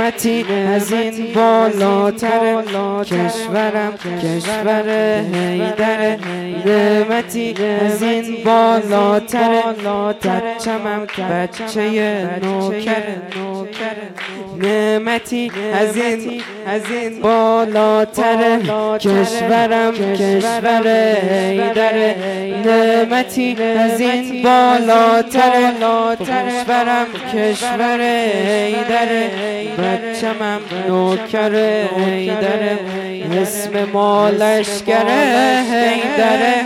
نعمتی از این بالاتر، کشورم کشور حیدر. نعمتی از این بالاتر، بچه‌م بچه نوکر. نعمتی از این بالاتر، کشورم کشور حیدر. نعمتی از این بالاتر، کشورم کشور حیدر. بچه‌م نوکر حیدر، اسم ما لشکر حیدر.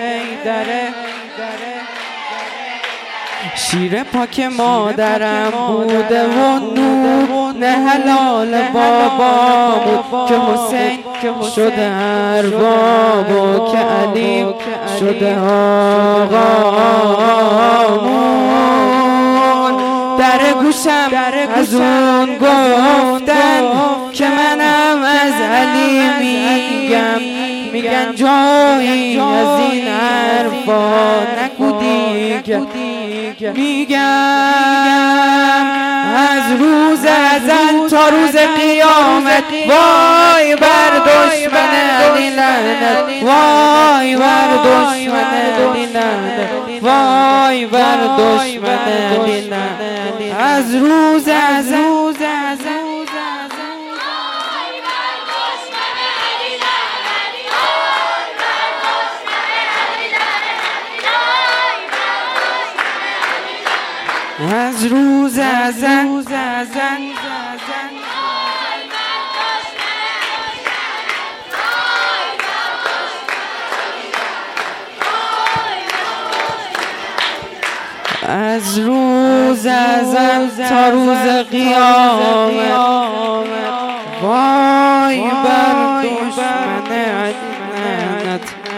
شیر پاک مادرم بوده و نور نه حلال بابامون، که حسین شده ارباب و که علی شده آقامون. در گوشم از اون گفتن که منم از علی میگن جایی از این حرفا نگو دیگه. میگم از روز ازل تا روز قیامت، وای بر دشمن علی لعنت، وای بر دشمن علی لعنت، وای بر دشمن علی لعنت. از روز ازل از روز ازل از روز ازل تا روز قیامت، وای بر دشمن علی لعنت.